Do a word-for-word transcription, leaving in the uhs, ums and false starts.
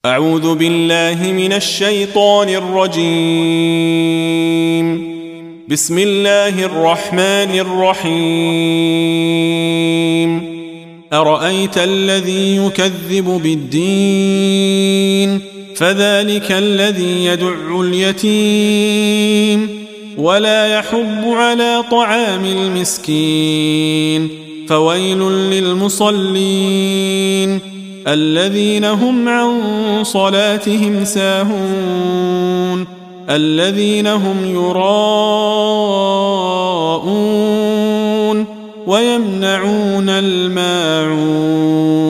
أعوذ بالله من الشيطان الرجيم. بسم الله الرحمن الرحيم. أرأيت الذي يكذب بالدين فذلك الذي يدع اليتيم ولا يحض على طعام المسكين فويل للمصلين الذين هم عن صلاتهم ساهون الذين هم يراءون ويمنعون الماعون